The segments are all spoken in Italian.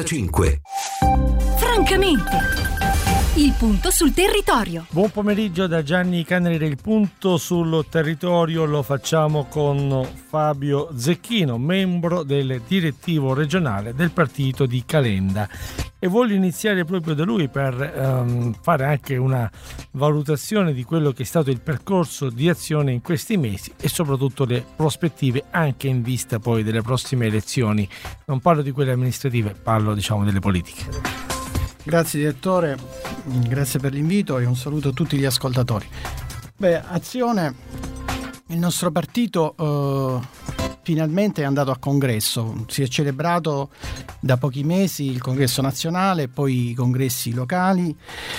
95. Francamente, il punto sul territorio. Buon pomeriggio da Gianni Caneri. Il punto sul territorio lo facciamo con Fabio Zecchino, membro del direttivo regionale del partito di Calenda. E voglio iniziare proprio da lui per fare anche una valutazione di quello che è stato il percorso di azione in questi mesi e soprattutto le prospettive anche in vista poi delle prossime elezioni. Non parlo di quelle amministrative, parlo delle politiche. Grazie direttore, grazie per l'invito e un saluto a tutti gli ascoltatori. Azione, il nostro partito finalmente è andato a congresso, si è celebrato da pochi mesi il congresso nazionale, poi i congressi locali,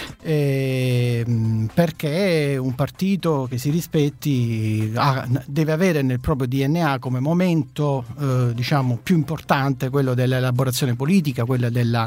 perché è un partito che si rispetti deve avere nel proprio DNA come momento più importante quello dell'elaborazione politica, quella della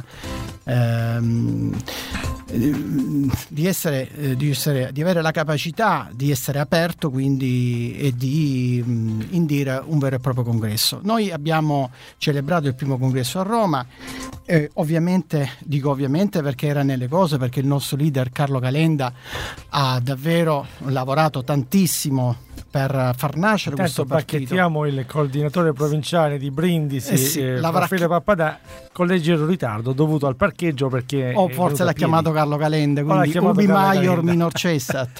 di avere la capacità di essere aperto e di indire un vero e proprio congresso. Noi abbiamo celebrato il primo congresso a Roma, ovviamente perché era nelle cose, perché il nostro leader Carlo Calenda ha davvero lavorato tantissimo per far nascere questo partito. Bacchettiamo il coordinatore provinciale di Brindisi, Raffaele Pappadà, con leggero ritardo dovuto al parcheggio perché forse l'ha chiamato Carlo Calenda, quindi ubi maior minor cessat.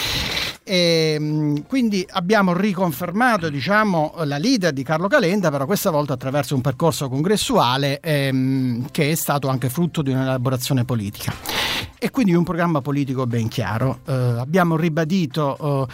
E quindi abbiamo riconfermato la leader di Carlo Calenda, però questa volta attraverso un percorso congressuale che è stato anche frutto di un'elaborazione politica e quindi un programma politico ben chiaro. Abbiamo ribadito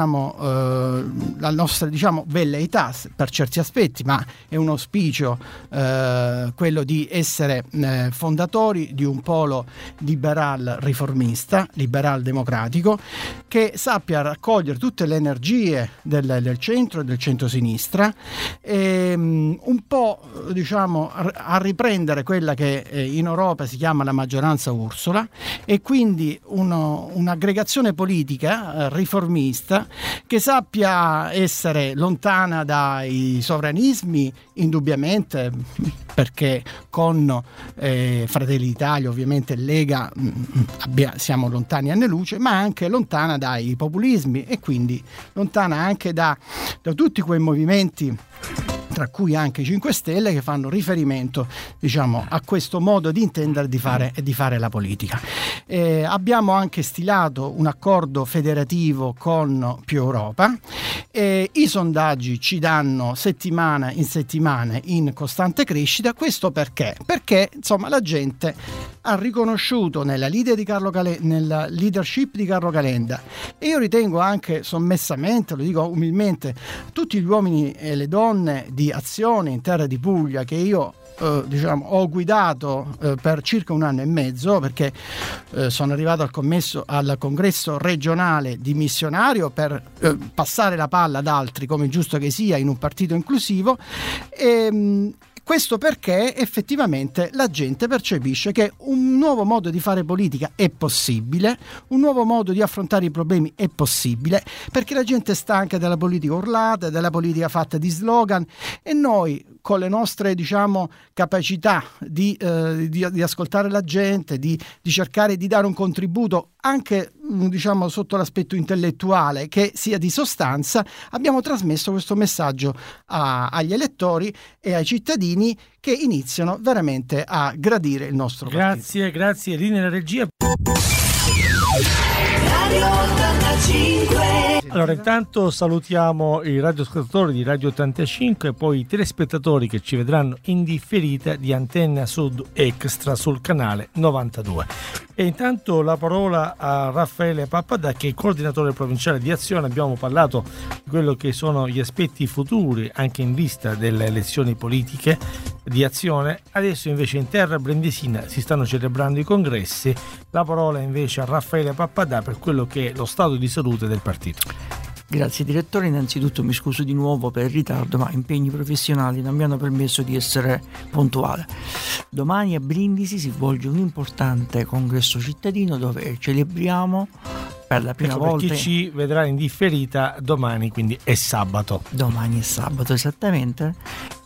la nostra velleità per certi aspetti, ma è un auspicio quello di essere fondatori di un polo liberal riformista, liberal democratico, che sappia raccogliere tutte le energie del centro e del centro-sinistra e un po' a riprendere quella che in Europa si chiama la maggioranza Ursula, e quindi un'aggregazione politica riformista che sappia essere lontana dai sovranismi, indubbiamente, perché con Fratelli d'Italia, ovviamente Lega, siamo lontani anni luce, ma anche lontana dai populismi e quindi lontana anche da tutti quei movimenti, tra cui anche i 5 Stelle, che fanno riferimento a questo modo di intendere e di fare la politica. Abbiamo anche stilato un accordo federativo con Più Europa. I sondaggi ci danno settimana in settimana in costante crescita. Questo perché la gente ha riconosciuto nella leadership di Carlo Calenda, e io ritengo anche sommessamente, lo dico umilmente, tutti gli uomini e le donne di Azione in terra di Puglia, che io ho guidato per circa 1 anno e mezzo, perché sono arrivato al congresso regionale di missionario per passare la palla ad altri, come giusto che sia in un partito inclusivo, e questo perché effettivamente la gente percepisce che un nuovo modo di fare politica è possibile, un nuovo modo di affrontare i problemi è possibile, perché la gente è stanca della politica urlata, della politica fatta di slogan, e noi con le nostre capacità di ascoltare la gente, di cercare di dare un contributo anche sotto l'aspetto intellettuale che sia di sostanza, abbiamo trasmesso questo messaggio agli elettori e ai cittadini, che iniziano veramente a gradire il nostro partito. Grazie, linea della regia. Radio 85. Allora, intanto salutiamo i radioascoltatori di Radio 85 e poi i telespettatori che ci vedranno in differita di Antenna Sud Extra sul canale 92. E intanto la parola a Raffaele Pappadà, che è coordinatore provinciale di Azione. Abbiamo parlato di quello che sono gli aspetti futuri anche in vista delle elezioni politiche di Azione. Adesso invece in terra brindisina si stanno celebrando i congressi. La parola invece a Raffaele Pappadà per quello che è lo stato di salute del partito. Grazie direttore, innanzitutto mi scuso di nuovo per il ritardo, ma impegni professionali non mi hanno permesso di essere puntuale. Domani a Brindisi si svolge un importante congresso cittadino dove celebriamo per la prima volta. Per chi ci vedrà in differita domani, quindi è sabato. Domani è sabato, esattamente.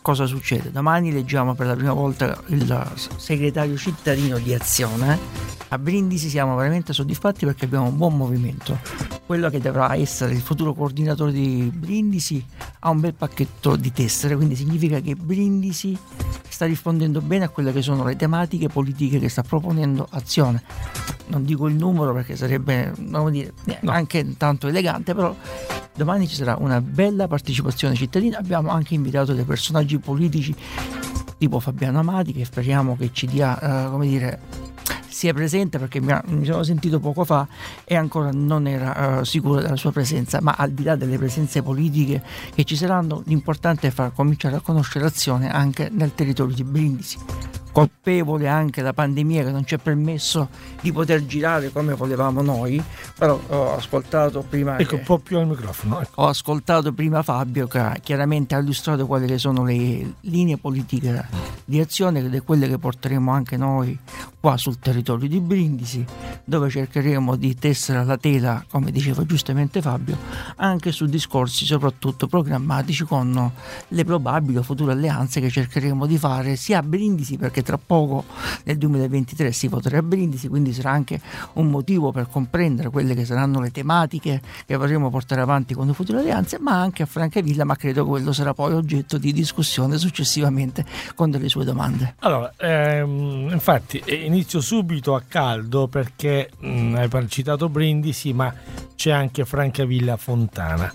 cosa succede? Domani leggiamo per la prima volta il segretario cittadino di Azione. A Brindisi siamo veramente soddisfatti perché abbiamo un buon movimento. Quello che dovrà essere il futuro coordinatore di Brindisi ha un bel pacchetto di tessere, quindi significa che Brindisi sta rispondendo bene a quelle che sono le tematiche politiche che sta proponendo Azione. Non dico il numero perché sarebbe, anche tanto elegante, però domani ci sarà una bella partecipazione cittadina. Abbiamo anche invitato dei personaggi politici tipo Fabiano Amati, che speriamo che ci dia, sia presente, perché mi sono sentito poco fa e ancora non era sicuro della sua presenza. Ma al di là delle presenze politiche che ci saranno, l'importante è far cominciare a conoscere Azione anche nel territorio di Brindisi, colpevole anche la pandemia che non ci ha permesso di poter girare come volevamo noi. Però ho ascoltato prima un po' più al microfono, Ho ascoltato prima Fabio, che chiaramente ha illustrato quelle che sono le linee politiche di Azione, ed è quelle che porteremo anche noi qua sul territorio di Brindisi, dove cercheremo di tessere la tela, come diceva giustamente Fabio, anche su discorsi soprattutto programmatici con le probabili o future alleanze che cercheremo di fare sia a Brindisi, perché tra poco nel 2023 si voterà a Brindisi, quindi sarà anche un motivo per comprendere quelle che saranno le tematiche che vorremmo portare avanti con le future alleanze, ma anche a Francavilla, ma credo che quello sarà poi oggetto di discussione successivamente con delle sue domande. Allora, infatti inizio subito a caldo perché hai citato Brindisi, ma c'è anche Francavilla Fontana.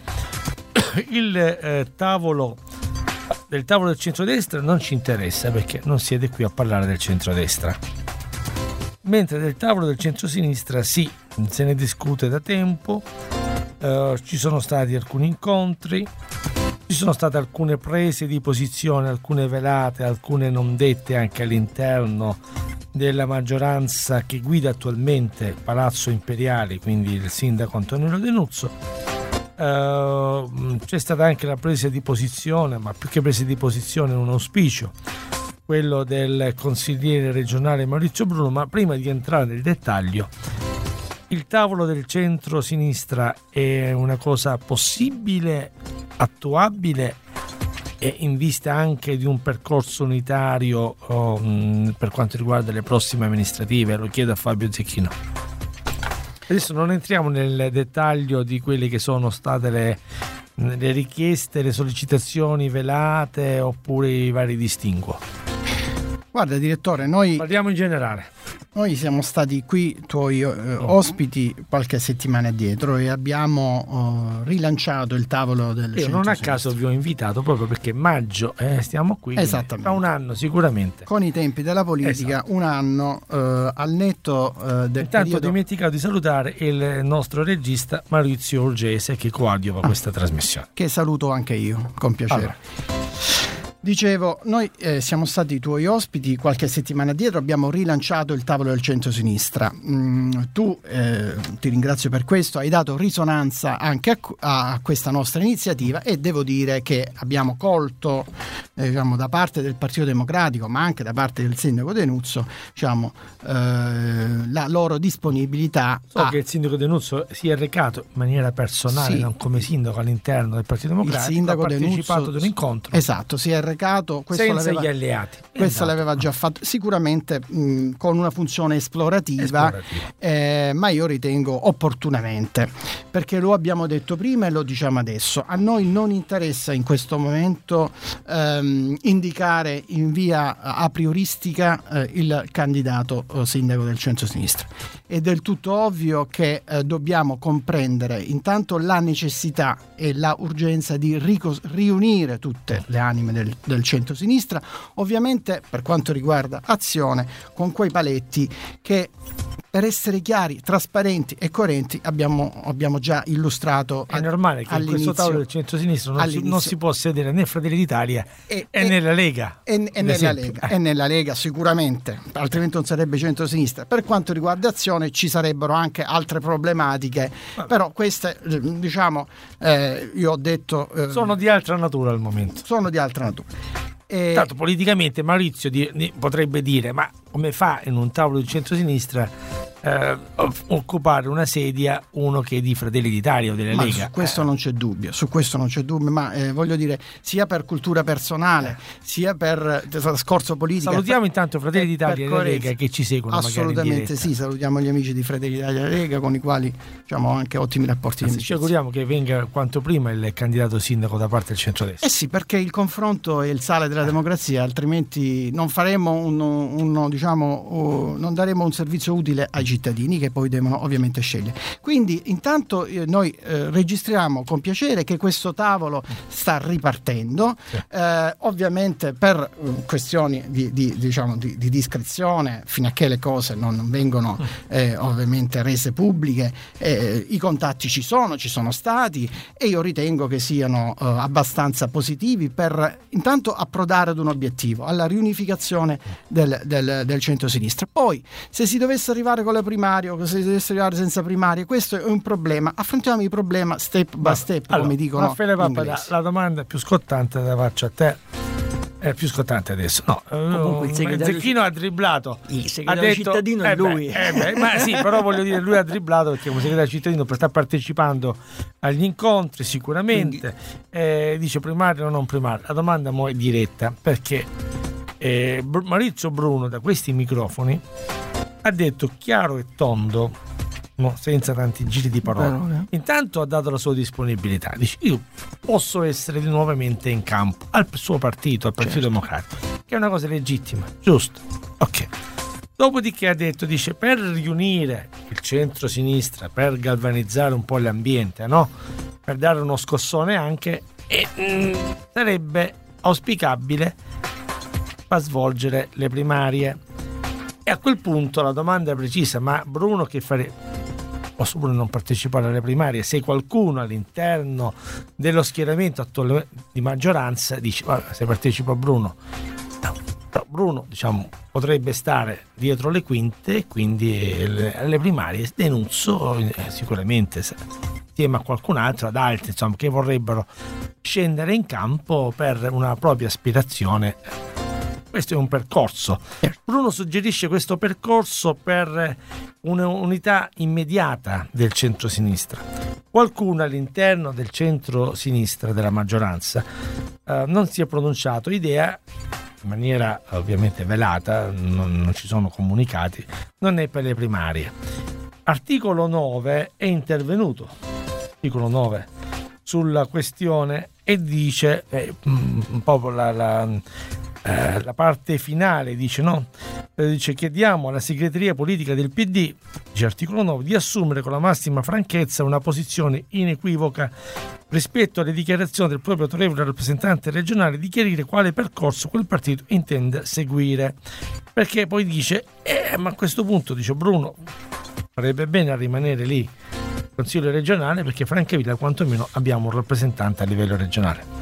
Il tavolo del centrodestra non ci interessa perché non siete qui a parlare del centrodestra, mentre del tavolo del centrosinistra sì, se ne discute da tempo. Ci sono stati alcuni incontri, ci sono state alcune prese di posizione, alcune velate, alcune non dette anche all'interno della maggioranza che guida attualmente Palazzo Imperiale, quindi il sindaco Antonello Denuzzo. C'è stata anche la presa di posizione, ma più che presa di posizione un auspicio, quello del consigliere regionale Maurizio Bruno. Ma prima di entrare nel dettaglio, il tavolo del centro-sinistra è una cosa possibile, attuabile, e in vista anche di un percorso unitario per quanto riguarda le prossime amministrative? Lo chiedo a Fabio Zecchino. Adesso non entriamo nel dettaglio di quelle che sono state le richieste, le sollecitazioni velate oppure i vari distinguo. Guarda direttore, noi parliamo in generale. Noi siamo stati qui tuoi ospiti qualche settimana addietro e abbiamo rilanciato il tavolo del centro-sinistra. Non a caso vi ho invitato proprio perché maggio stiamo qui. Esattamente. Tra un anno sicuramente. Con i tempi della politica, esatto. Un anno al netto del Intanto ho dimenticato di salutare il nostro regista Maurizio Urgese che coadiuva questa trasmissione. Che saluto anche io, con piacere. Allora. Dicevo, noi siamo stati i tuoi ospiti qualche settimana addietro, abbiamo rilanciato il tavolo del centro-sinistra. Tu, ti ringrazio per questo, hai dato risonanza anche a questa nostra iniziativa e devo dire che abbiamo colto da parte del Partito Democratico, ma anche da parte del sindaco Denuzzo, la loro disponibilità. So che il sindaco Denuzzo si è recato in maniera personale, sì, non come sindaco all'interno del Partito Democratico, il sindaco ha partecipato Denuzzo, ad un incontro. Esatto, si è recato, senza gli alleati. Questo l'aveva già fatto, sicuramente con una funzione esplorativa. Ma io ritengo opportunamente, perché lo abbiamo detto prima e lo diciamo adesso, a noi non interessa in questo momento indicare in via a prioristica il candidato sindaco del centro-sinistra. È del tutto ovvio che dobbiamo comprendere intanto la necessità e la urgenza di riunire tutte le anime del centro-sinistra, ovviamente per quanto riguarda Azione, con quei paletti che, per essere chiari, trasparenti e coerenti, abbiamo già illustrato. È normale che in questo tavolo del centro-sinistra non si può sedere né Fratelli d'Italia e nella Lega. E nella Lega sicuramente, altrimenti non sarebbe centro-sinistra. Per quanto riguarda Azione ci sarebbero anche altre problematiche, però queste io ho detto sono di altra natura al momento. Sono di altra natura. Tanto politicamente Maurizio potrebbe dire: ma come fa in un tavolo di centrosinistra occupare una sedia uno che è di Fratelli d'Italia o della Lega. Su questo non c'è dubbio, ma voglio dire, sia per cultura personale sia per trascorso politico. Salutiamo intanto Fratelli d'Italia e la Lega che ci seguono. Assolutamente sì, salutiamo gli amici di Fratelli d'Italia e la Lega con i quali abbiamo anche ottimi rapporti di Ci amicizia. auguriamo che venga quanto prima il candidato sindaco da parte del centrodestra. Sì, perché il confronto è il sale della democrazia, altrimenti non faremo non daremo un servizio utile ai cittadini che poi devono ovviamente scegliere. Quindi intanto noi registriamo con piacere che questo tavolo sta ripartendo, ovviamente per questioni di discrezione, fino a che le cose non vengono ovviamente rese pubbliche. I contatti ci sono stati e io ritengo che siano abbastanza positivi per intanto approdare ad un obiettivo, alla riunificazione del centro-sinistra. Poi se si dovesse arrivare con le primarie o se si dovesse arrivare senza primarie, questo è un problema, affrontiamo il problema step by step, come dicono Raffaele Pappa, la domanda più scottante la faccio a te. È più scottante adesso. No, comunque il segretario Zecchino ha dribblato. Il segretario cittadino è lui. Ma sì, però voglio dire, lui ha dribblato perché come segretario cittadino sta partecipando agli incontri sicuramente. Dice primario o non primario. La domanda mo è diretta perché Maurizio Bruno da questi microfoni ha detto chiaro e tondo, senza tanti giri di parole. Intanto ha dato la sua disponibilità, dice io posso essere nuovamente in campo al suo partito, al Partito Democratico, che è una cosa legittima, giusto? Ok. Dopodiché ha detto, dice, per riunire il centro-sinistra, per galvanizzare un po' l'ambiente, per dare uno scossone anche, sarebbe auspicabile far svolgere le primarie. E a quel punto la domanda è precisa, ma Bruno che farebbe? Posso pure non partecipare alle primarie se qualcuno all'interno dello schieramento attuale di maggioranza dice se partecipa Bruno, Bruno potrebbe stare dietro le quinte e quindi alle primarie denuncio sicuramente insieme a qualcun altro, ad altri che vorrebbero scendere in campo per una propria aspirazione. Questo è un percorso. Bruno suggerisce questo percorso per un'unità immediata del centro-sinistra. Qualcuno all'interno del centro-sinistra della maggioranza non si è pronunciato, idea in maniera ovviamente velata, non ci sono comunicati, non è per le primarie. Articolo 9 è intervenuto, articolo 9 sulla questione e dice un po' la parte finale dice chiediamo alla segreteria politica del PD, dice articolo 9, di assumere con la massima franchezza una posizione inequivoca rispetto alle dichiarazioni del proprio autorevole rappresentante regionale, di chiarire quale percorso quel partito intende seguire, perché poi dice ma a questo punto, dice Bruno, farebbe bene a rimanere lì Consiglio regionale perché Francavilla quantomeno abbiamo un rappresentante a livello regionale.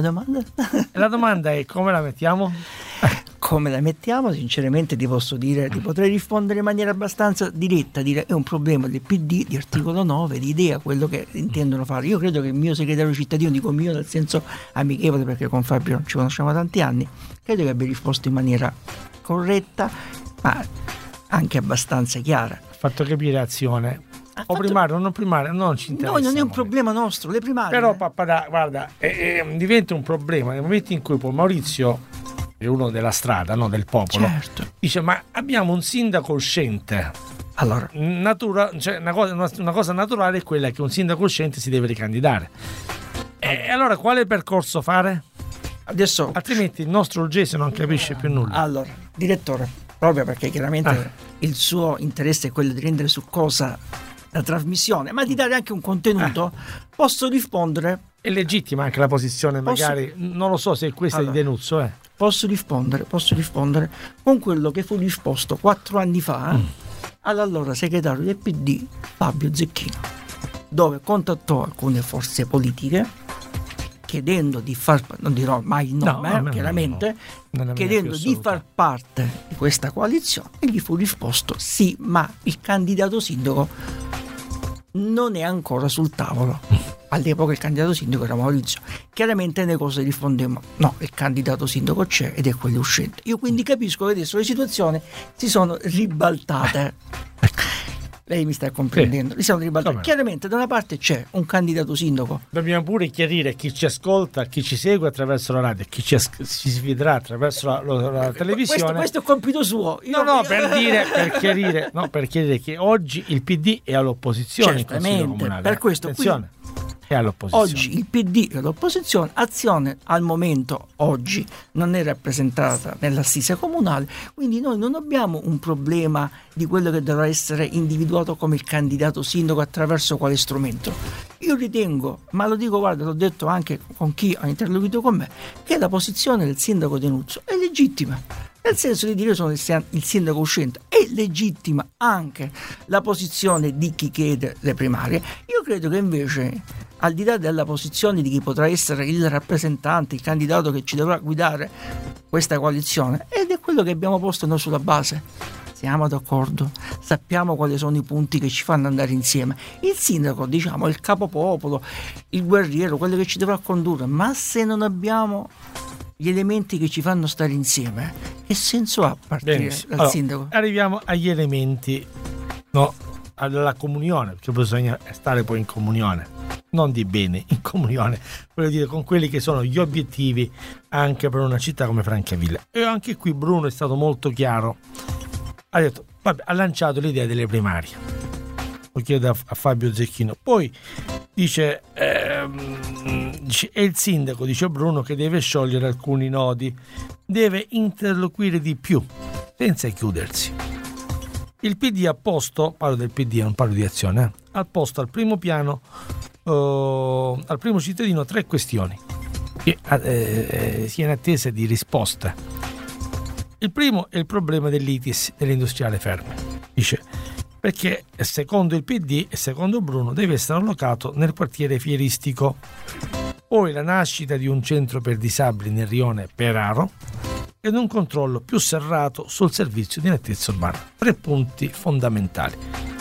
La domanda è come la mettiamo? Come la mettiamo? Sinceramente ti potrei rispondere in maniera abbastanza diretta, dire è un problema del PD, di articolo 9, di idea, quello che intendono fare. Io credo che il mio segretario cittadino, dico mio nel senso amichevole perché con Fabio ci conosciamo da tanti anni, credo che abbia risposto in maniera corretta ma anche abbastanza chiara. Ha fatto capire azione. O primario o non primario non ci interessa. No, non è un problema nostro, le primarie. Però papà, guarda, diventa un problema nel momento in cui poi Maurizio è uno della strada, del popolo. Certo. Dice ma abbiamo un sindaco uscente. Allora, una cosa naturale è quella che un sindaco uscente si deve ricandidare. E allora quale percorso fare? Adesso altrimenti il nostro Olgese non capisce più nulla. Allora, direttore, proprio perché chiaramente il suo interesse è quello di rendere succosa la trasmissione, ma di dare anche un contenuto, posso rispondere? È legittima anche la posizione, magari non lo so se questa è di Denuzzo. Posso rispondere con quello che fu risposto 4 anni fa all'allora segretario del PD Fabio Zecchino, dove contattò alcune forze politiche chiedendo di non dirò mai il nome, chiaramente, chiedendo di far parte di questa coalizione e gli fu risposto sì, ma il candidato sindaco non è ancora sul tavolo. All'epoca il candidato sindaco era Maurizio. Chiaramente le cose rispondemmo no, il candidato sindaco c'è ed è quello uscente. Io quindi capisco che adesso le situazioni si sono ribaltate. Lei mi sta comprendendo. Li siamo ribaltati. Chiaramente da una parte c'è un candidato sindaco. Dobbiamo pure chiarire a chi ci ascolta, a chi ci segue attraverso la radio, a chi ci vedrà attraverso la televisione. Questo è compito suo. Per chiarire che oggi il PD è all'opposizione in Consiglio Comunale. Per questo è all'opposizione. Oggi il PD è all'opposizione, Azione al momento oggi non è rappresentata nell'assise comunale, quindi noi non abbiamo un problema di quello che dovrà essere individuato come il candidato sindaco attraverso quale strumento. Io ritengo, ma lo dico, guarda, l'ho detto anche con chi ha interloquito con me, che la posizione del sindaco Denuzzo è legittima. Nel senso di dire io sono il sindaco uscente, è legittima anche la posizione di chi chiede le primarie. Io credo che invece, al di là della posizione di chi potrà essere il rappresentante, il candidato che ci dovrà guidare questa coalizione, ed è quello che abbiamo posto noi sulla base. Siamo d'accordo, sappiamo quali sono i punti che ci fanno andare insieme. Il sindaco, diciamo, è il capopopolo, il guerriero, quello che ci dovrà condurre, ma se non abbiamo gli elementi che ci fanno stare insieme, che senso ha partire dal sindaco? Arriviamo agli elementi, alla comunione, perché bisogna stare poi in comunione, non di bene, in comunione, voglio dire, con quelli che sono gli obiettivi anche per una città come Francavilla. E anche qui Bruno è stato molto chiaro, ha detto, ha lanciato l'idea delle primarie, lo chiedo a Fabio Zecchino, poi dice è il sindaco, dice Bruno, che deve sciogliere alcuni nodi, deve interloquire di più senza chiudersi. Il PD ha posto, parlo del PD, non parlo di Azione, ha posto al primo piano, al primo cittadino, 3 questioni che si è in attesa di risposta. Il primo è il problema dell'ITIS, dell'industriale Ferme, dice, perché secondo il PD e secondo Bruno deve essere allocato nel quartiere fieristico. Poi la nascita di un centro per disabili nel rione Peraro ed un controllo più serrato sul servizio di nettezza urbana. 3 punti fondamentali.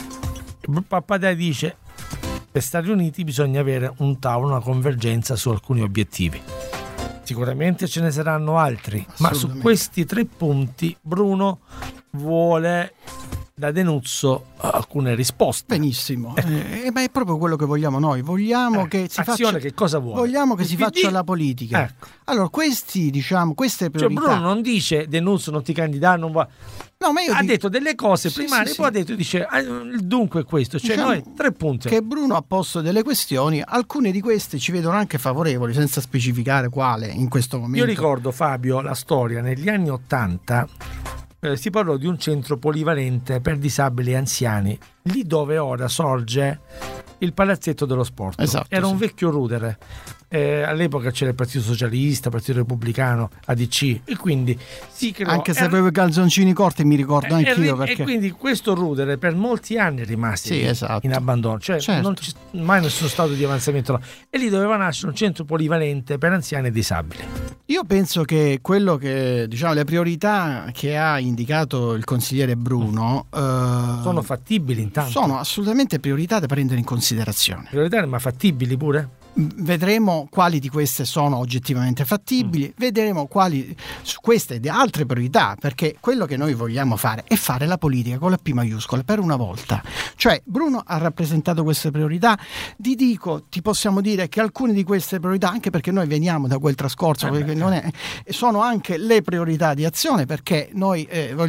Pappadai dice, per stare uniti bisogna avere un tavolo, una convergenza su alcuni obiettivi. Sicuramente ce ne saranno altri, ma su questi 3 punti Bruno vuole da Denuzzo alcune risposte. Benissimo, ma è proprio quello che vogliamo noi. Vogliamo che si Azione, che cosa vuole? Vogliamo che si faccia la politica. Ecco. Allora, queste priorità. Cioè Bruno non dice Denuzzo non ti candidare, non va. No, ma io detto delle cose primarie, poi ha detto, dice il dunque è questo, cioè diciamo noi 3 punti. Che Bruno ha posto delle questioni, alcune di queste ci vedono anche favorevoli, senza specificare quale in questo momento. Io ricordo, Fabio, la storia negli anni 80. Si parlò di un centro polivalente per disabili e anziani, lì dove ora sorge il palazzetto dello sport. Esatto, era un vecchio rudere. All'epoca c'era il Partito Socialista, il Partito Repubblicano, ADC, e quindi si creò, anche se avevo i calzoncini corti, mi ricordo anch'io, perché... E quindi questo rudere per molti anni è rimasto in abbandono, cioè non c'è mai nessuno stato di avanzamento, e lì doveva nascere un centro polivalente per anziani e disabili. Io penso che quello che, diciamo, le priorità che ha indicato il consigliere Bruno sono fattibili, intanto sono assolutamente priorità da prendere in considerazione. Priorità, ma fattibili pure? Vedremo quali di queste sono oggettivamente fattibili, vedremo quali su queste e di altre priorità, perché quello che noi vogliamo fare è fare la politica con la P maiuscola per una volta. Cioè Bruno ha rappresentato queste priorità, ti possiamo dire che alcune di queste priorità, anche perché noi veniamo da quel trascorso, perché sono anche le priorità di Azione, perché noi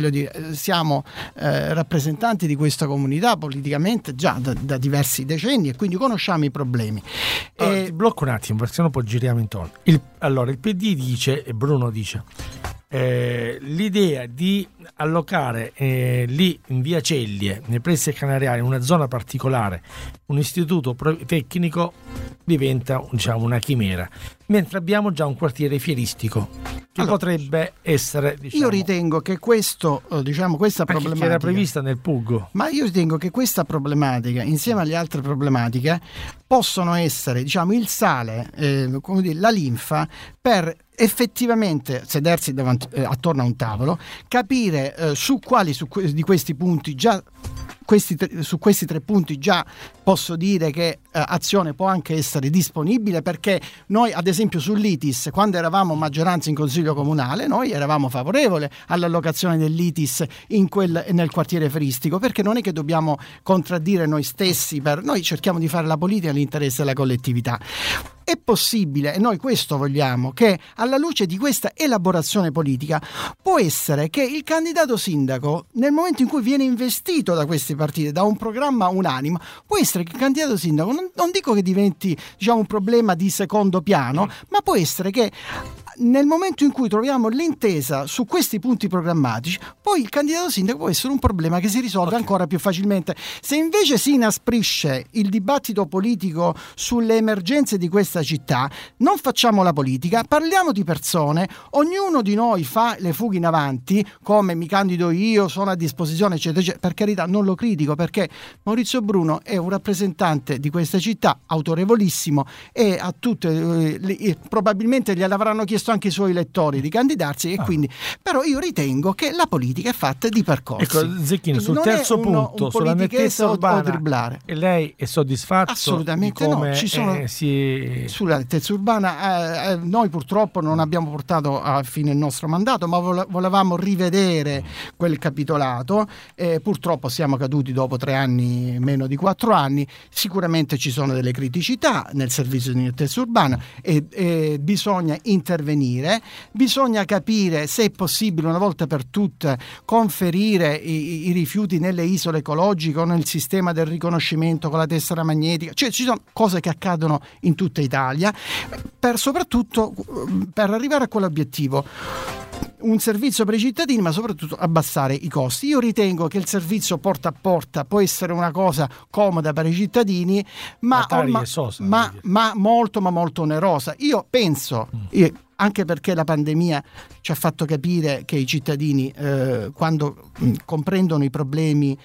siamo rappresentanti di questa comunità politicamente già da diversi decenni, e quindi conosciamo i problemi. Ti blocco un attimo, perché sennò poi giriamo intorno. Allora il PD dice, e Bruno dice, l'idea di allocare lì in via Cellie, nei pressi del Canariale, in una zona particolare, un istituto tecnico diventa, diciamo, una chimera, mentre abbiamo già un quartiere fieristico che potrebbe essere, diciamo, io ritengo che questa problematica, che era prevista nel PUG, ma io ritengo che questa problematica, insieme alle altre problematiche, possono essere, diciamo, il sale, la linfa per effettivamente sedersi attorno a un tavolo, capire su quali di questi punti già su questi 3 punti già posso dire che Azione può anche essere disponibile, perché noi ad esempio sull'ITIS, quando eravamo maggioranza in Consiglio Comunale, noi eravamo favorevoli all'allocazione dell'ITIS nel quartiere feristico, perché non è che dobbiamo contraddire noi stessi, noi cerchiamo di fare la politica nell'interesse della collettività. È possibile, e noi questo vogliamo, che alla luce di questa elaborazione politica può essere che il candidato sindaco, nel momento in cui viene investito da questi partiti, da un programma unanime, può essere che il candidato sindaco, non dico che diventi un problema di secondo piano, ma può essere che nel momento in cui troviamo l'intesa su questi punti programmatici, poi il candidato sindaco può essere un problema che si risolve ancora più facilmente. Se invece si inasprisce il dibattito politico sulle emergenze di questa città, non facciamo la politica, parliamo di persone, ognuno di noi fa le fughe in avanti, come mi candido io, sono a disposizione, eccetera, eccetera. Per carità, non lo critico, perché Maurizio Bruno è un rappresentante di questa città autorevolissimo, e a tutte probabilmente gliel'avranno chiesto anche i suoi elettori di candidarsi, e quindi però io ritengo che la politica è fatta di percorsi. Ecco, Zecchino, sul terzo punto, sulla nettezza urbana, e lei è soddisfatto? Assolutamente no. Sulla nettezza urbana noi purtroppo non abbiamo portato a fine il nostro mandato, ma volevamo rivedere quel capitolato, purtroppo siamo caduti dopo 3 anni, meno di 4 anni. Sicuramente ci sono delle criticità nel servizio di nettezza urbana e bisogna intervenire, bisogna capire se è possibile una volta per tutte conferire i rifiuti nelle isole ecologiche o nel sistema del riconoscimento con la tessera magnetica. Cioè, ci sono cose che accadono in tutta Italia, soprattutto per arrivare a quell'obiettivo, un servizio per i cittadini, ma soprattutto abbassare i costi. Io ritengo che il servizio porta a porta può essere una cosa comoda per i cittadini, ma molto onerosa. Io penso, anche perché la pandemia ci ha fatto capire che i cittadini quando comprendono i problemi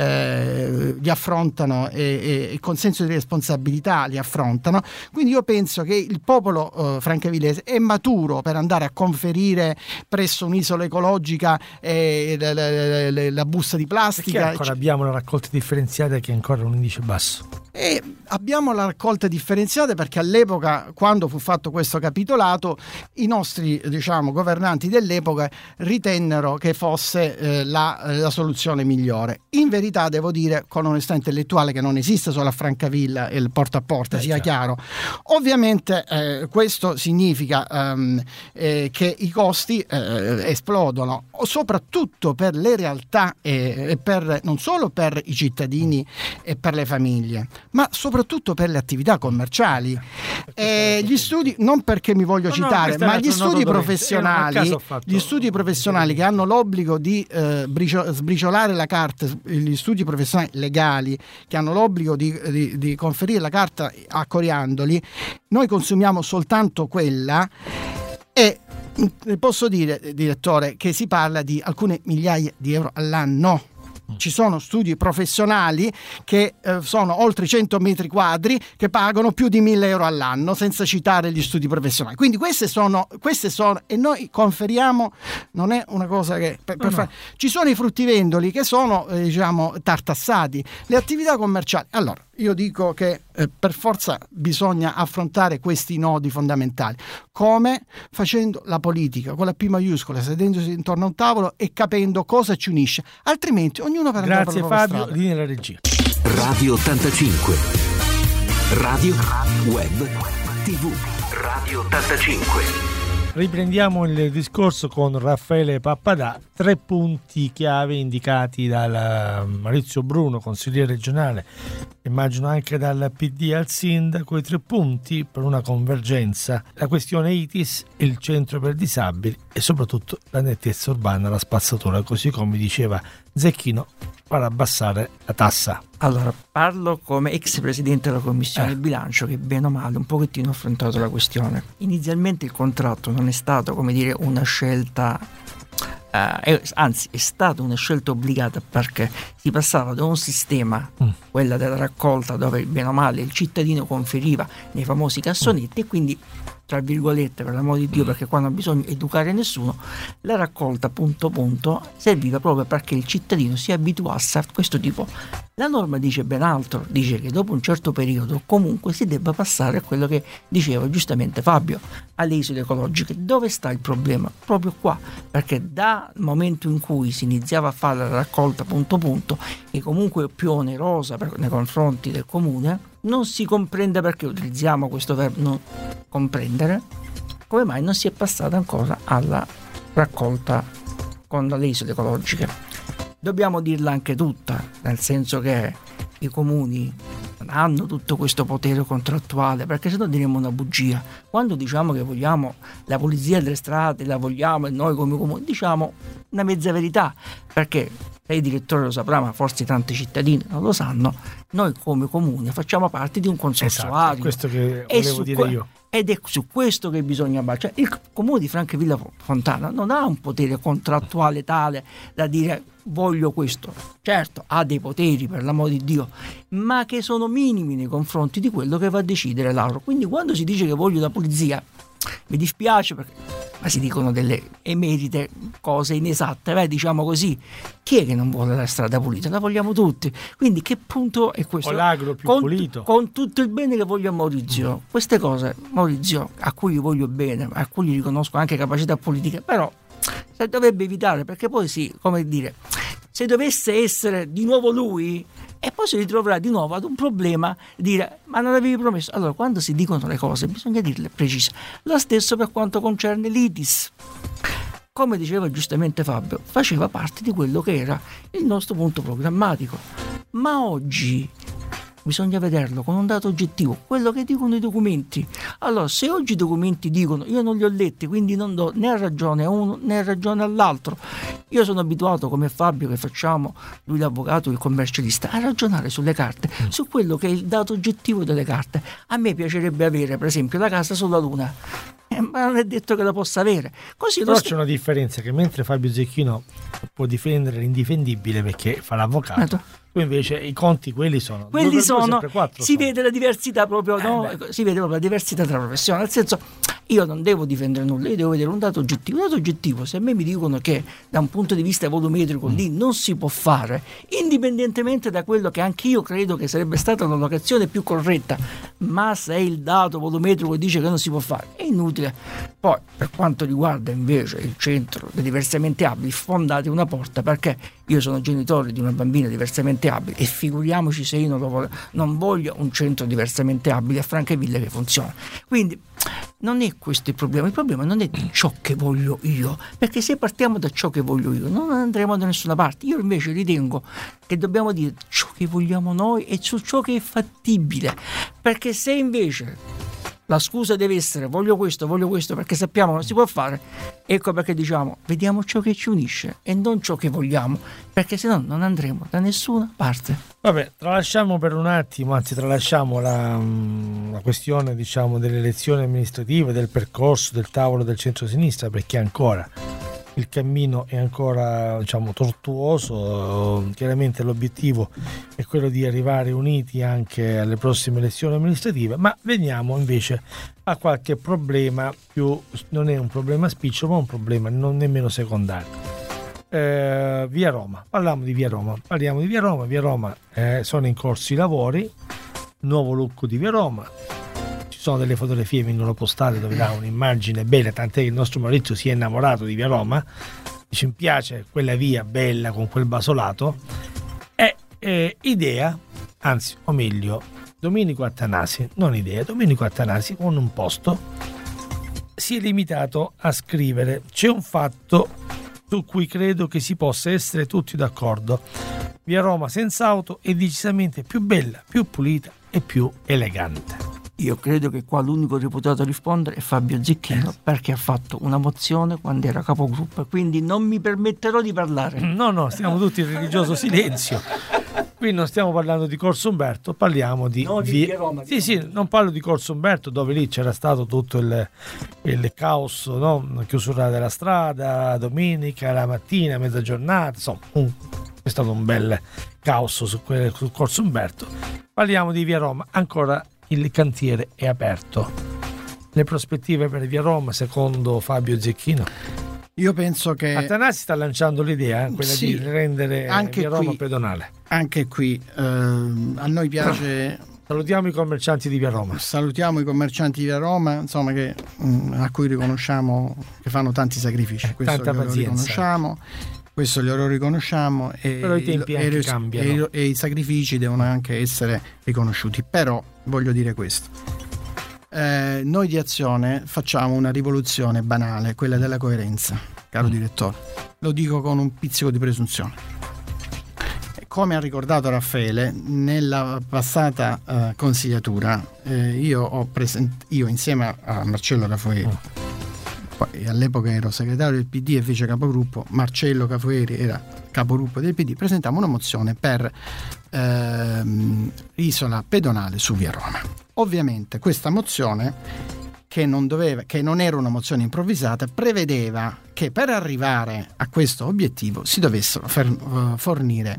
li affrontano e con senso di responsabilità li affrontano. Quindi io penso che il popolo francavillese è maturo per andare a conferire presso un'isola ecologica la busta di plastica. Perché ancora abbiamo la raccolta differenziata che è ancora un indice basso? E abbiamo la raccolta differenziata perché all'epoca, quando fu fatto questo capitolato, i nostri governanti dell'epoca ritennero che fosse la soluzione migliore. In verità devo dire con onestà intellettuale che non esiste solo a Francavilla il porta a porta, sia chiaro. Ovviamente questo significa che i costi esplodono, soprattutto per le realtà e non solo per i cittadini e per le famiglie, ma soprattutto per le attività commerciali. Gli studi, non perché mi voglio citare, ma gli studi professionali che hanno l'obbligo di sbriciolare la carta, gli studi professionali legali che hanno l'obbligo di conferire la carta a coriandoli, noi consumiamo soltanto quella, e posso dire, direttore, che si parla di alcune migliaia di euro all'anno. Ci sono studi professionali che sono oltre 100 metri quadri che pagano più di 1.000 euro all'anno, senza citare gli studi professionali. Quindi queste sono e noi conferiamo, non è una cosa che fare. Ci sono i fruttivendoli che sono tartassati, le attività commerciali. Allora io dico che per forza bisogna affrontare questi nodi fondamentali. Come? Facendo la politica con la P maiuscola, sedendosi intorno a un tavolo e capendo cosa ci unisce, altrimenti ognuno per andare per la propria strada. Grazie Fabio, linea alla regia. Radio 85, radio web TV, Radio 85. Riprendiamo il discorso con Raffaele Pappadà. 3 punti chiave indicati dal Maurizio Bruno, consigliere regionale, immagino anche dal PD al sindaco. I 3 punti per una convergenza: la questione ITIS, il centro per disabili e soprattutto la nettezza urbana, la spazzatura, così come diceva Zecchino, per abbassare la tassa. Allora, parlo come ex presidente della commissione bilancio, che bene o male un pochettino ha affrontato la questione. Inizialmente il contratto non è stato, una scelta, anzi è stata una scelta obbligata, perché si passava da un sistema, quella della raccolta, dove bene o male il cittadino conferiva nei famosi cassonetti, e quindi tra virgolette, per l'amore di Dio, perché qua non bisogna educare nessuno, la raccolta punto serviva proprio perché il cittadino si abituasse a questo tipo. La norma dice ben altro, dice che dopo un certo periodo comunque si debba passare a quello che diceva giustamente Fabio, alle isole ecologiche. Dove sta il problema? Proprio qua, perché dal momento in cui si iniziava a fare la raccolta punto che comunque è più onerosa nei confronti del comune, non si comprende perché utilizziamo questo verbo non comprendere, come mai non si è passata ancora alla raccolta con le isole ecologiche. Dobbiamo dirla anche tutta, nel senso che i comuni non hanno tutto questo potere contrattuale, perché se no diremmo una bugia. Quando diciamo che vogliamo la pulizia delle strade, la vogliamo, e noi come comune diciamo una mezza verità, perché lei direttore lo saprà, ma forse tanti cittadini non lo sanno, noi come comune facciamo parte di un consorziario. Questo che volevo dire io. Ed è su questo che bisogna cioè, il comune di Francavilla Fontana non ha un potere contrattuale tale da dire voglio questo. Certo, ha dei poteri, per l'amor di Dio, ma che sono minimi nei confronti di quello che va a decidere l'Auro. Quindi quando si dice che voglio la pulizia, mi dispiace, ma si dicono delle emerite cose inesatte, diciamo così. Chi è che non vuole la strada pulita? La vogliamo tutti. Quindi che punto è questo? O l'agro più pulito. Con tutto il bene che voglio a Maurizio. Queste cose, Maurizio, a cui gli voglio bene, a cui gli riconosco anche capacità politiche, però se dovrebbe evitare, perché poi sì, come dire, se dovesse essere di nuovo lui, e poi si ritroverà di nuovo ad un problema, dire ma non avevi promesso. Allora, quando si dicono le cose bisogna dirle precise. Lo stesso per quanto concerne l'ITIS. Come diceva giustamente Fabio, faceva parte di quello che era il nostro punto programmatico, ma oggi bisogna vederlo con un dato oggettivo, quello che dicono i documenti. Allora, se oggi i documenti dicono, io non li ho letti, quindi non do né ragione a uno né ragione all'altro. Io sono abituato, come Fabio, che facciamo, lui l'avvocato, il commercialista, a ragionare sulle carte, su quello che è il dato oggettivo delle carte. A me piacerebbe avere, per esempio, la casa sulla Luna, ma non è detto che la possa avere. Così però c'è una differenza, che mentre Fabio Zecchino può difendere l'indifendibile perché fa l'avvocato, poi invece i conti quelli sono si vede la diversità proprio, no? Si vede proprio la diversità tra professioni, nel senso, io non devo difendere nulla, io devo vedere un dato oggettivo. Un dato oggettivo, se a me mi dicono che da un punto di vista volumetrico lì non si può fare, indipendentemente da quello che anche io credo che sarebbe stata la locazione più corretta, ma se il dato volumetrico dice che non si può fare, è inutile. Poi per quanto riguarda invece il centro dei diversamente abili, fondate una porta, perché io sono genitore di una bambina diversamente abile e figuriamoci se io non voglio un centro diversamente abile a Francavilla che funziona. Quindi non è questo il problema non è di ciò che voglio io, perché se partiamo da ciò che voglio io non andremo da nessuna parte. Io invece ritengo che dobbiamo dire ciò che vogliamo noi e su ciò che è fattibile, perché se invece la scusa deve essere voglio questo perché sappiamo che non si può fare, ecco perché diciamo vediamo ciò che ci unisce e non ciò che vogliamo, perché se no non andremo da nessuna parte. Vabbè, tralasciamo per un attimo, anzi tralasciamo la questione, diciamo, delle elezioni amministrative, del percorso del tavolo del centro-sinistra, perché ancora il cammino è ancora, diciamo, tortuoso. Chiaramente l'obiettivo è quello di arrivare uniti anche alle prossime elezioni amministrative, ma veniamo invece a qualche problema più, non è un problema spicciolo, ma un problema non nemmeno secondario. Via Roma, parliamo di Via Roma, sono in corso i lavori, nuovo look di Via Roma. Sono delle fotografie che vengono postate dove dà un'immagine bella, tant'è che il nostro Maurizio si è innamorato di Via Roma, dice mi piace quella via bella con quel basolato. Domenico Attanasi con un posto si è limitato a scrivere: c'è un fatto su cui credo che si possa essere tutti d'accordo, Via Roma senza auto è decisamente più bella, più pulita e più elegante. Io credo che qua l'unico reputato a rispondere è Fabio Zecchino, perché ha fatto una mozione quando era capogruppo e quindi non mi permetterò di parlare. No, stiamo tutti in religioso silenzio. Qui non stiamo parlando di Corso Umberto, parliamo di Via Roma. Sì, non parlo di Corso Umberto, dove lì c'era stato tutto il caos, no? Chiusura della strada, domenica, la mattina, mezza giornata, insomma, è stato un bel caos su Corso Umberto. Parliamo di Via Roma, ancora il cantiere è aperto. Le prospettive per via Roma, secondo Fabio Zecchino? Io penso che Atanasi sta lanciando l'idea, quella sì, di rendere via Roma pedonale. Anche qui a noi piace. Salutiamo i commercianti di via Roma. Salutiamo i commercianti di via Roma, insomma, a cui riconosciamo che fanno tanti sacrifici. Questo tanta pazienza. Questo glielo riconosciamo, però i tempi anche cambiano e i sacrifici devono anche essere riconosciuti. Però voglio dire questo: noi di Azione facciamo una rivoluzione banale, quella della coerenza, caro direttore. Lo dico con un pizzico di presunzione. Come ha ricordato Raffaele, nella passata consigliatura io insieme a Marcello Cafoeri, poi all'epoca ero segretario del PD e vice capogruppo, Marcello Cafoeri era capogruppo del PD, presentammo una mozione per isola pedonale su via Roma. Ovviamente questa mozione, che non era una mozione improvvisata, prevedeva che per arrivare a questo obiettivo si dovessero fornire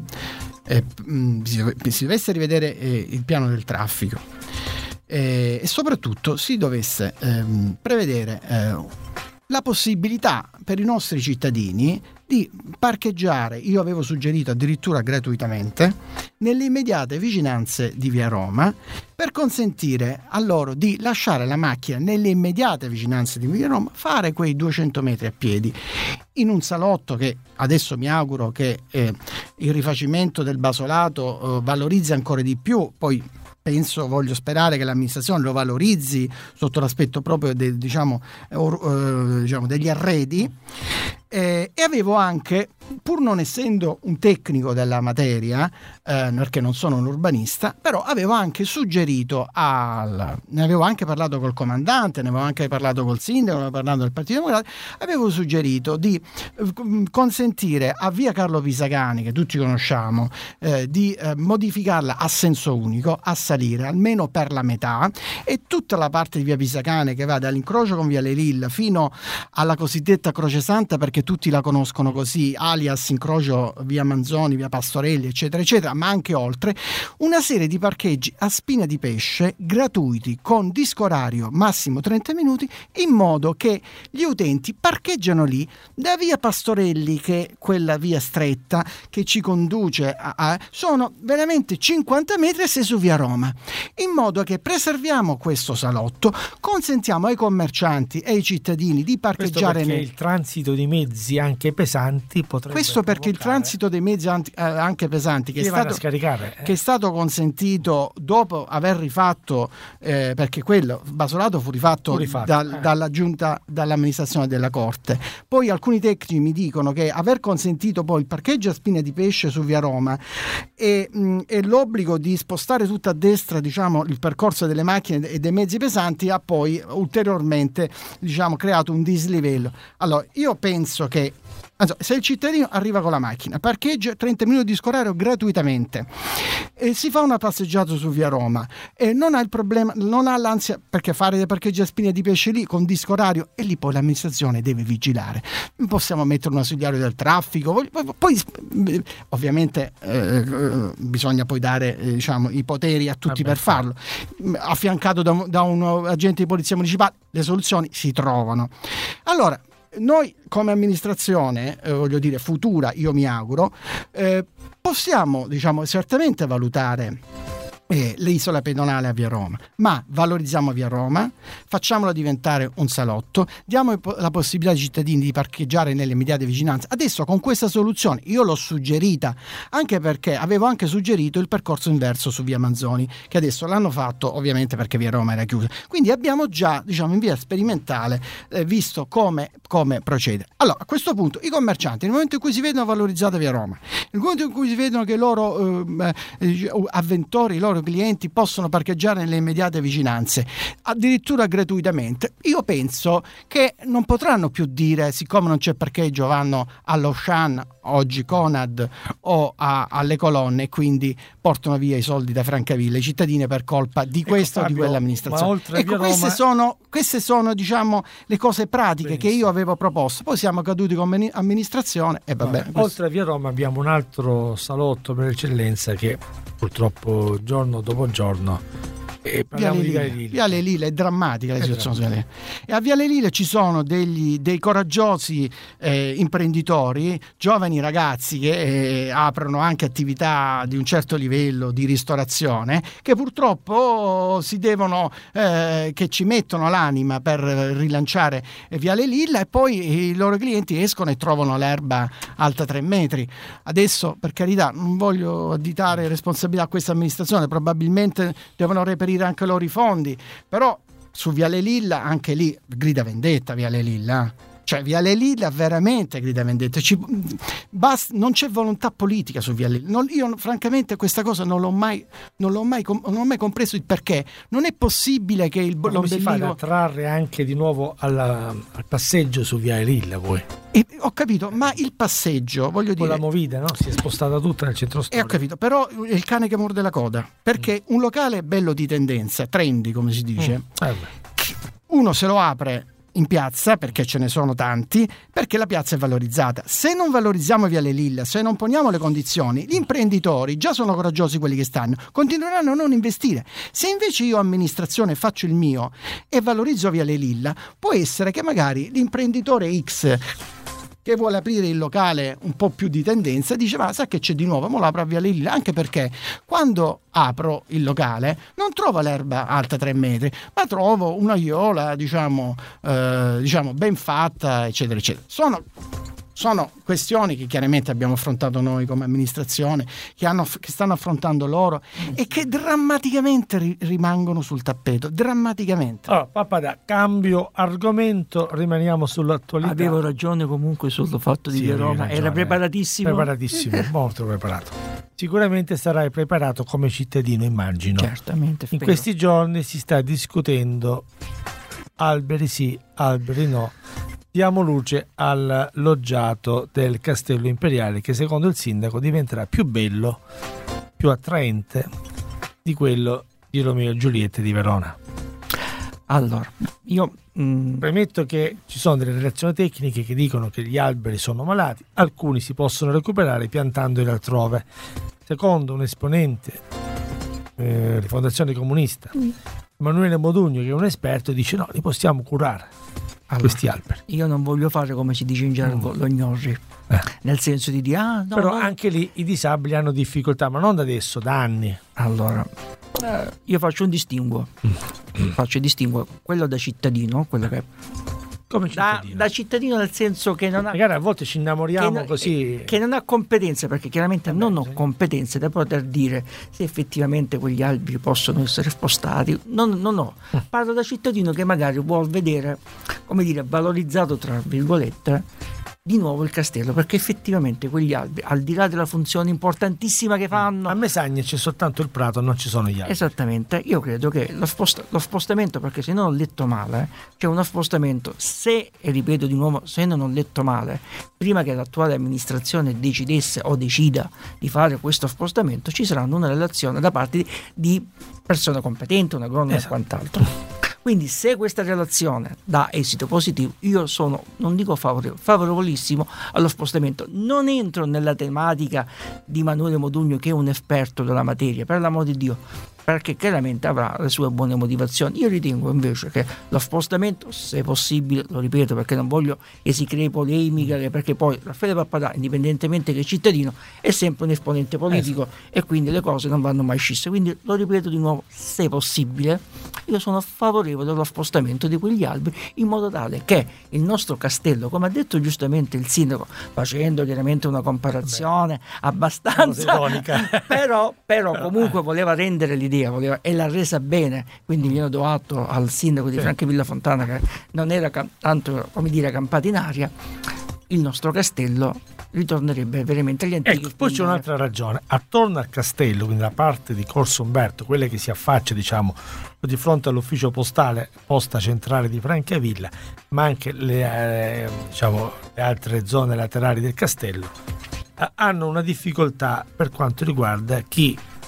si dovesse rivedere il piano del traffico e soprattutto si dovesse prevedere la possibilità per i nostri cittadini di parcheggiare, io avevo suggerito addirittura gratuitamente, nelle immediate vicinanze di via Roma, per consentire a loro di lasciare la macchina nelle immediate vicinanze di via Roma, fare quei 200 metri a piedi in un salotto che adesso mi auguro che il rifacimento del Basolato valorizzi ancora di più. Poi voglio sperare che l'amministrazione lo valorizzi sotto l'aspetto proprio degli arredi, e avevo anche, pur non essendo un tecnico della materia, perché non sono un urbanista, però avevo anche suggerito ne avevo anche parlato col comandante, ne avevo anche parlato col sindaco, ne avevo parlato del Partito Democratico, avevo suggerito di consentire a via Carlo Pisacani, che tutti conosciamo, di modificarla a senso unico, a salire almeno per la metà, e tutta la parte di via Pisacane che va dall'incrocio con via Lelilla fino alla cosiddetta Croce Santa, perché tutti la conoscono così, alias incrocio via Manzoni, via Pastorelli, eccetera eccetera, ma anche oltre, una serie di parcheggi a spina di pesce gratuiti con disco orario massimo 30 minuti, in modo che gli utenti parcheggiano lì da via Pastorelli, che è quella via stretta che ci conduce sono veramente 50 metri, e sei su via Roma, in modo che preserviamo questo salotto, consentiamo ai commercianti e ai cittadini di parcheggiare il transito di mezzi anche pesanti potrebbe questo perché il transito dei mezzi anche pesanti che è stato consentito dopo aver rifatto, perché quello Basolato fu rifatto dalla giunta, dall'amministrazione della Corte. Poi alcuni tecnici mi dicono che aver consentito poi il parcheggio a spina di pesce su via Roma e l'obbligo di spostare tutto a destra, diciamo, il percorso delle macchine e dei mezzi pesanti ha poi ulteriormente, diciamo, creato un dislivello. Allora io penso che se il cittadino arriva con la macchina, parcheggia 30 minuti di scorario gratuitamente e si fa una passeggiata su via Roma e non ha il problema, non ha l'ansia, perché fare dei parcheggi a spina di pesce lì con disco orario, e lì poi l'amministrazione deve vigilare. Non possiamo mettere un ausiliario del traffico, poi ovviamente bisogna poi dare diciamo i poteri a tutti per farlo, affiancato da un agente di polizia municipale. Le soluzioni si trovano. Allora noi come amministrazione, voglio dire futura, io mi auguro, possiamo, diciamo, certamente valutare l'isola pedonale a via Roma, ma valorizziamo via Roma, facciamola diventare un salotto, diamo la possibilità ai cittadini di parcheggiare nelle immediate vicinanze. Adesso con questa soluzione io l'ho suggerita, anche perché avevo anche suggerito il percorso inverso su via Manzoni, che adesso l'hanno fatto ovviamente perché via Roma era chiusa, quindi abbiamo già, diciamo, in via sperimentale visto come procedere. Allora a questo punto i commercianti, nel momento in cui si vedono valorizzata via Roma, nel momento in cui si vedono che i loro avventori, i loro clienti possono parcheggiare nelle immediate vicinanze addirittura gratuitamente, io penso che non potranno più dire, siccome non c'è parcheggio vanno all'Auchan, oggi Conad, o alle colonne, e quindi portano via i soldi da Francavilla i cittadini per colpa di questa o di quell'amministrazione. Ecco, queste sono diciamo le cose pratiche. Benissimo. Che io avevo proposto, poi siamo caduti come amministrazione e vabbè. Oltre a via Roma abbiamo un altro salotto per eccellenza che purtroppo giorno dopo giorno Viale Lilla è drammatica la situazione. E a Viale Lilla ci sono dei coraggiosi imprenditori, giovani ragazzi che aprono anche attività di un certo livello di ristorazione, che purtroppo che ci mettono l'anima per rilanciare Viale Lilla, e poi i loro clienti escono e trovano l'erba alta 3 metri. Adesso, per carità, non voglio additare responsabilità a questa amministrazione, probabilmente devono reperire anche loro i fondi, però su Viale Lilla, anche lì grida vendetta Viale Lilla. Cioè Viale Lilla veramente grida vendetta. Non c'è volontà politica su Viale Lilla. Io francamente questa cosa non l'ho mai compreso il perché. Non è possibile che come si fa ad attrarre anche di nuovo al passeggio su Viale Lilla poi? Ho capito, ma il passeggio, voglio dire, con la movida, no? Si è spostata tutta nel centro storico. Ho capito, però è il cane che morde la coda, perché un locale bello di tendenza, trendy come si dice, uno se lo apre in piazza, perché ce ne sono tanti, perché la piazza è valorizzata. Se non valorizziamo Viale Lilla, se non poniamo le condizioni, gli imprenditori, già sono coraggiosi quelli che stanno, continueranno a non investire. Se invece io amministrazione faccio il mio e valorizzo Viale Lilla, può essere che magari l'imprenditore X che vuole aprire il locale un po' più di tendenza dice: ma sa che c'è di nuovo, mo lo apro a Viale Lilla, anche perché quando apro il locale non trovo l'erba alta 3 metri, ma trovo un'aiola diciamo ben fatta, eccetera eccetera. Sono questioni che chiaramente abbiamo affrontato noi come amministrazione, che stanno affrontando loro e che drammaticamente rimangono sul tappeto, drammaticamente. Allora, Pappadat, cambio argomento, rimaniamo sull'attualità. Avevo ragione comunque sul fatto di Roma, era preparatissimo. Preparatissimo, molto preparato. Sicuramente sarai preparato come cittadino, immagino. Certamente. In questi giorni si sta discutendo alberi sì, alberi no. Diamo luce al loggiato del Castello Imperiale, che secondo il sindaco diventerà più bello, più attraente di quello di Romeo e Giulietta di Verona. Allora, io premetto che ci sono delle relazioni tecniche che dicono che gli alberi sono malati, alcuni si possono recuperare piantandoli altrove. Secondo un esponente di Fondazione Comunista, Emanuele Modugno, che è un esperto, dice no, li possiamo curare. Questi alberi. Io non voglio fare, come si dice in gergo, lo gnorri, nel senso di dire no, però anche lì i disabili hanno difficoltà, ma non da adesso, da anni. Allora io faccio un distinguo, quello da cittadino, quello che come cittadino? Da cittadino, nel senso che non ha, magari a volte ci innamoriamo così, che non ha competenze, perché chiaramente non ho competenze da poter dire se effettivamente quegli alberi possono essere spostati. Non ho. Parlo da cittadino che magari vuol vedere, come dire, valorizzato tra virgolette di nuovo il castello, perché effettivamente quegli alberi, al di là della funzione importantissima che fanno, a Mesagna c'è soltanto il prato, non ci sono gli alberi. Esattamente. Io credo che lo spostamento, perché se non ho letto male, c'è uno spostamento, e ripeto di nuovo, se non ho letto male, prima che l'attuale amministrazione decidesse o decida di fare questo spostamento, ci saranno una relazione da parte di persone competenti, un agronomo e quant'altro. Quindi se questa relazione dà esito positivo, io sono, non dico favorevolissimo allo spostamento. Non entro nella tematica di Emanuele Modugno, che è un esperto della materia, per l'amor di Dio, perché chiaramente avrà le sue buone motivazioni. Io ritengo invece che lo spostamento, se possibile, lo ripeto perché non voglio che si crei polemica, perché poi Raffaele Pappadat, indipendentemente che cittadino, è sempre un esponente politico e quindi le cose non vanno mai scisse. Quindi lo ripeto di nuovo, se possibile, io sono favorevole allo spostamento di quegli alberi, in modo tale che il nostro castello, come ha detto giustamente il sindaco, facendo chiaramente una comparazione abbastanza però comunque voleva rendere l'idea, e l'ha resa bene, quindi glielo do atto al sindaco di Francavilla Fontana, che non era tanto, come dire, campato in aria. Il nostro castello ritornerebbe veramente agli antichi. Poi c'è un'altra ragione: attorno al castello, quindi la parte di Corso Umberto, quella che si affaccia di fronte all'ufficio postale, posta centrale di Francavilla, ma anche le altre zone laterali del castello, hanno una difficoltà per quanto riguarda chi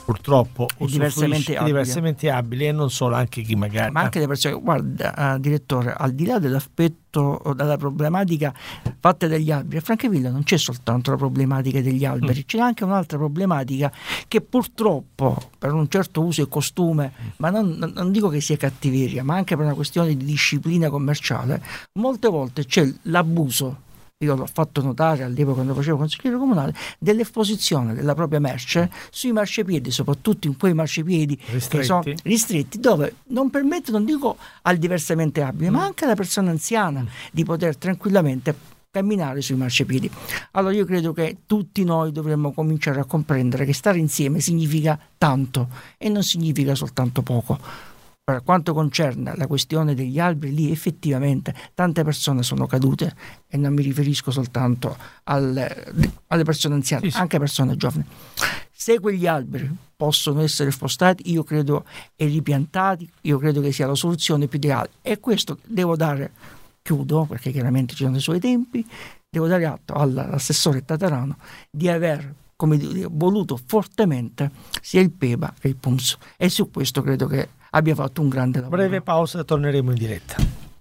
purtroppo diversamente abili, e non solo, anche chi magari, ma anche le persone. Guarda, direttore, al di là dell'aspetto o della problematica fatta dagli alberi, a Francavilla non c'è soltanto la problematica degli alberi, c'è anche un'altra problematica che purtroppo per un certo uso e costume, ma non dico che sia cattiveria, ma anche per una questione di disciplina commerciale, molte volte c'è l'abuso. Io l'ho fatto notare all'epoca quando facevo consigliere comunale, dell'esposizione della propria merce sui marciapiedi, soprattutto in quei marciapiedi che sono ristretti, dove non permettono, non dico al diversamente abile, ma anche alla persona anziana di poter tranquillamente camminare sui marciapiedi. Allora io credo che tutti noi dovremmo cominciare a comprendere che stare insieme significa tanto e non significa soltanto poco. Per quanto concerne la questione degli alberi, lì effettivamente tante persone sono cadute, e non mi riferisco soltanto alle persone anziane, anche persone giovani. Se quegli alberi possono essere spostati, io credo, e ripiantati, io credo che sia la soluzione più ideale. E questo chiudo, perché chiaramente ci sono i suoi tempi, devo dare atto all'assessore Tatarano di aver voluto fortemente sia il PEBA che il PUMS, e su questo credo che abbia fatto un grande lavoro. Breve pausa, torneremo in diretta.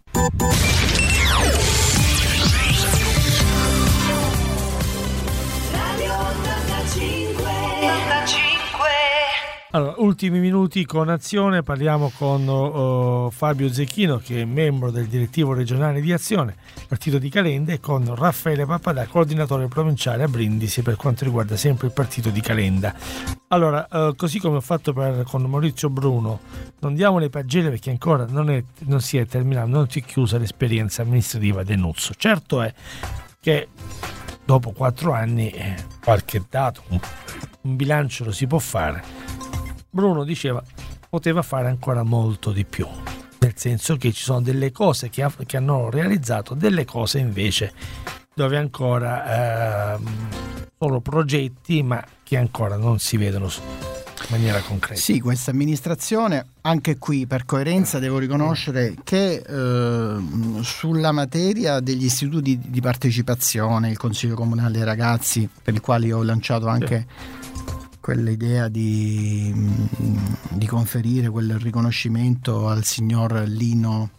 Allora, ultimi minuti con Azione, parliamo con Fabio Zecchino, che è membro del direttivo regionale di Azione, partito di Calenda, e con Raffaele Pappadà, coordinatore provinciale a Brindisi per quanto riguarda sempre il partito di Calenda. Allora, così come ho fatto con Maurizio Bruno, non diamo le pagelle perché ancora non si è terminata, non si è chiusa l'esperienza amministrativa del Nuzzo. Certo è che dopo 4 anni qualche dato, un bilancio lo si può fare. Bruno diceva poteva fare ancora molto di più, nel senso che ci sono delle cose che hanno realizzato, delle cose invece dove ancora sono progetti ma che ancora non si vedono in maniera concreta. Sì, questa amministrazione, anche qui per coerenza devo riconoscere che sulla materia degli istituti di partecipazione, il Consiglio Comunale dei Ragazzi, per il quale io ho lanciato anche quell'idea di conferire quel riconoscimento al signor Lino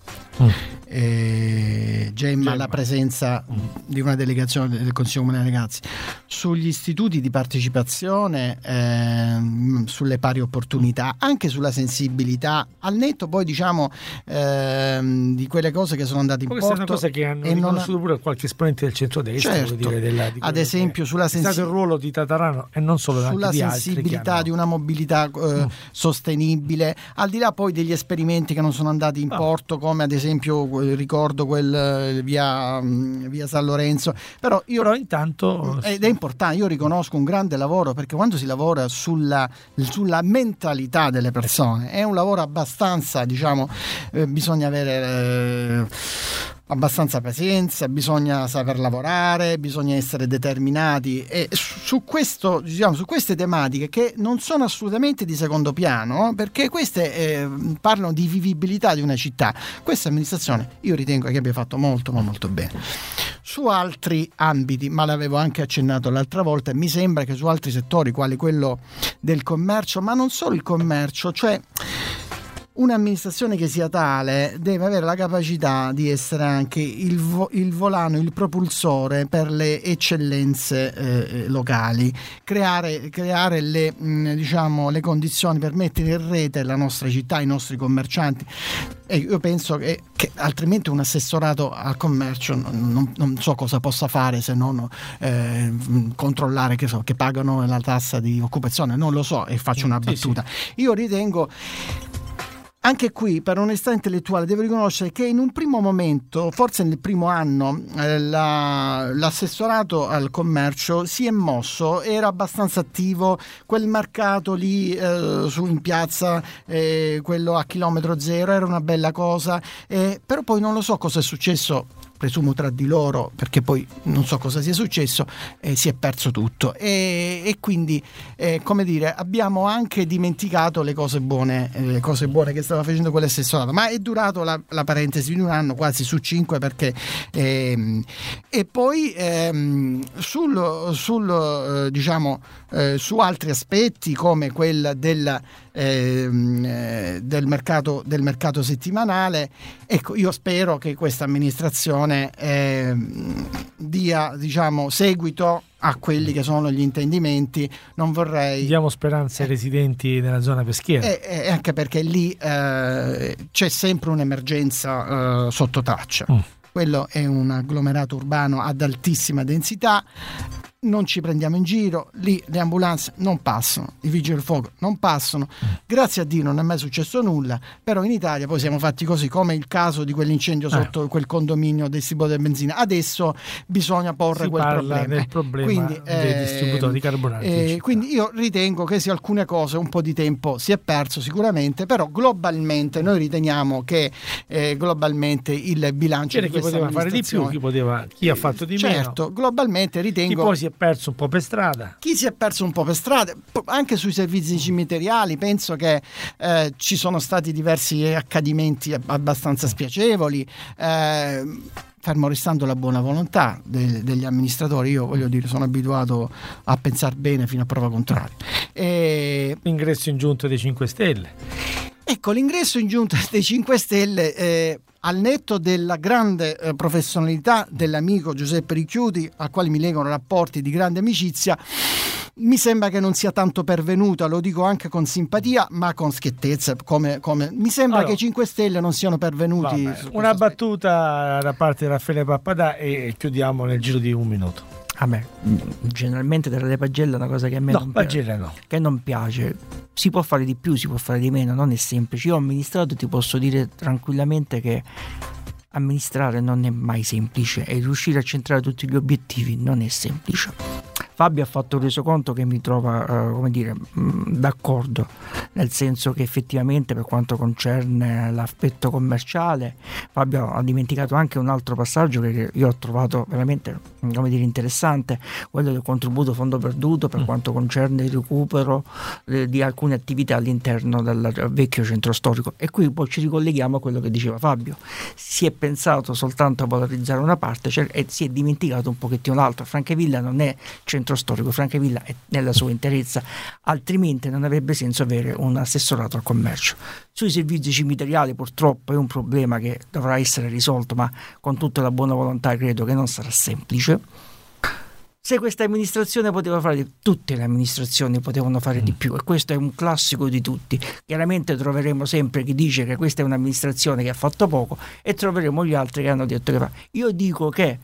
Gemma, la presenza di una delegazione del Consiglio Comunale dei Ragazzi, sugli istituti di partecipazione, sulle pari opportunità, anche sulla sensibilità, al netto poi diciamo di quelle cose che sono andate in porto. Questa è una cosa che hanno riconosciuto pure qualche esponente del centrodestra, certo, ad esempio sulla sensibilità, il ruolo di Tatarano e non solo sulla sensibilità di una mobilità sostenibile, al di là poi degli esperimenti che non sono andati in porto, come ad esempio ricordo quel via San Lorenzo, però intanto ed è importante, io riconosco un grande lavoro, perché quando si lavora sulla mentalità delle persone è un lavoro abbastanza, bisogna avere abbastanza pazienza, bisogna saper lavorare, bisogna essere determinati, e su questo, su queste tematiche che non sono assolutamente di secondo piano, perché queste parlano di vivibilità di una città. Questa amministrazione io ritengo che abbia fatto molto ma molto bene. Su altri ambiti, ma l'avevo anche accennato l'altra volta, mi sembra che su altri settori quali quello del commercio, ma non solo il commercio, cioè un'amministrazione che sia tale deve avere la capacità di essere anche il volano, il propulsore per le eccellenze locali, creare le condizioni per mettere in rete la nostra città, i nostri commercianti. E io penso che altrimenti un assessorato al commercio non so cosa possa fare se non controllare che pagano la tassa di occupazione, non lo so, e faccio una battuta. Sì. Io ritengo, anche qui, per onestà intellettuale, devo riconoscere che in un primo momento, forse nel primo anno, l'assessorato al commercio si è mosso, era abbastanza attivo, quel mercato lì in piazza, quello a chilometro zero, era una bella cosa, però poi non lo so cosa è successo presumo tra di loro, perché poi non so cosa sia successo, si è perso tutto e quindi come dire, abbiamo anche dimenticato le cose buone che stava facendo quell'assessorato, ma è durato la parentesi di un anno quasi su 5, perché e poi diciamo su altri aspetti come quella del mercato settimanale, ecco, io spero che questa amministrazione dia, diciamo, seguito a quelli che sono gli intendimenti. Non vorrei, diamo speranza ai residenti nella zona peschiera, anche perché lì c'è sempre un'emergenza sotto traccia. Quello è un agglomerato urbano ad altissima densità, non ci prendiamo in giro, lì le ambulanze non passano, i vigili del fuoco non passano, grazie a Dio non è mai successo nulla, però in Italia poi siamo fatti così, come il caso di quell'incendio sotto quel condominio del distributore di benzina. Adesso bisogna porre quel problema. Del problema, quindi, dei distributori di carburanti. Quindi io ritengo che su alcune cose un po' di tempo si è perso sicuramente, però globalmente noi riteniamo che globalmente il bilancio di questa poteva fare di più, chi ha fatto di meno. Certo, globalmente ritengo. Chi poi si è perso un po' per strada. Anche sui servizi cimiteriali penso che ci sono stati diversi accadimenti abbastanza spiacevoli, fermo restando la buona volontà degli amministratori. Io voglio dire, sono abituato a pensare bene fino a prova contraria. L'ingresso in giunta dei 5 Stelle. Ecco, l'ingresso in giunta dei 5 Stelle, al netto della grande professionalità dell'amico Giuseppe Ricchiuti, al quale mi legano rapporti di grande amicizia, mi sembra che non sia tanto pervenuta, lo dico anche con simpatia ma con schiettezza, come mi sembra che i 5 Stelle non siano pervenuti. Una battuta da parte di Raffaele Pappadà e chiudiamo nel giro di un minuto. A me generalmente dare le pagelle è una cosa che a me non piace. Si può fare di più, si può fare di meno, non è semplice. Io ho amministrato e ti posso dire tranquillamente che amministrare non è mai semplice e riuscire a centrare tutti gli obiettivi non è semplice. Fabio ha fatto un resoconto che mi trova d'accordo, nel senso che effettivamente per quanto concerne l'aspetto commerciale Fabio ha dimenticato anche un altro passaggio che io ho trovato veramente interessante, quello del contributo fondo perduto per quanto concerne il recupero di alcune attività all'interno del vecchio centro storico. E qui poi ci ricolleghiamo a quello che diceva Fabio: si è pensato soltanto a valorizzare una parte e si è dimenticato un pochettino l'altra. Francavilla non è centro storico, Francavilla è nella sua interezza, altrimenti non avrebbe senso avere un assessorato al commercio. Sui servizi cimiteriali purtroppo è un problema che dovrà essere risolto, ma con tutta la buona volontà credo che non sarà semplice. Se questa amministrazione poteva fare, tutte le amministrazioni potevano fare di più, e questo è un classico di tutti. Chiaramente troveremo sempre chi dice che questa è un'amministrazione che ha fatto poco e troveremo gli altri che hanno detto che fa. Io dico che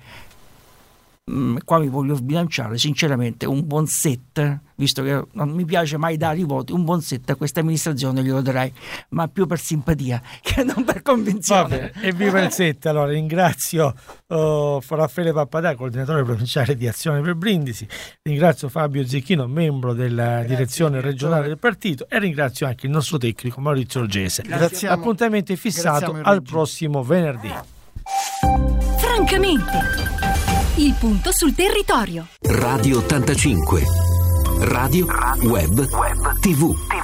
qua mi voglio sbilanciare, sinceramente un buon 7, visto che non mi piace mai dare i voti, un buon 7 a questa amministrazione glielo darei, ma più per simpatia che non per convinzione. Vabbè, evviva il 7. Allora ringrazio Raffaele Pappadà, coordinatore provinciale di Azione per Brindisi, ringrazio Fabio Zecchino, membro della direzione regionale del partito, e ringrazio anche il nostro tecnico Maurizio Olgese. L'appuntamento è fissato al prossimo venerdì. Francamente, il punto sul territorio. Radio 85. Radio, web, TV.